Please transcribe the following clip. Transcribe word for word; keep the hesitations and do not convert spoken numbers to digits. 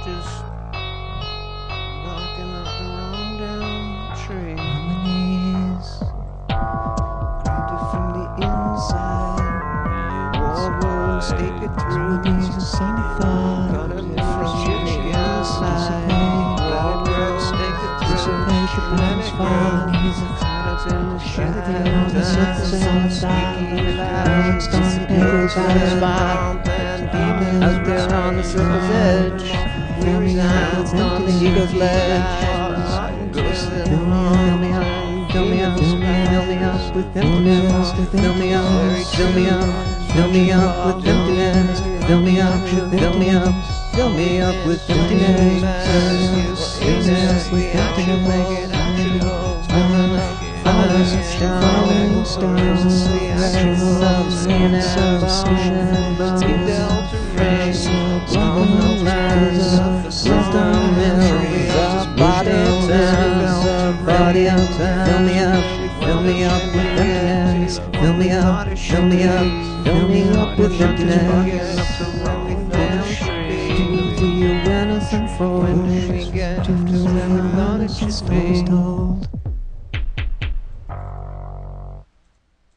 just barking up the wrong damn tree. On my knees, Grabbed it from the inside. War wound, stake it through. my knees are sanctified. Cut it from the inside. Let it grow, stake it through. Dissipate the Let bones it fall. grow. Knees are Caught up in the Everything on the surface is on the side. Balance Balance on the pickles by the spot. Out there on the circle's edge, we resound on the eagle's ledge. Fill me up, fill me up, fill me up with emptiness. Fill me up, fill me up, fill me up with emptiness. Fill me up, fill me up, fill me up with emptiness. Emptiness with emptiness. Falling stone, stones, rain, love, skin, substitution, skin delta, rain, long lines, wisdom mills, body turns, body up, fill me up, fill me up with emptiness, fill me up, fill me up, fill me up with emptiness. To the awareness unfolds, to the awareness unfolds.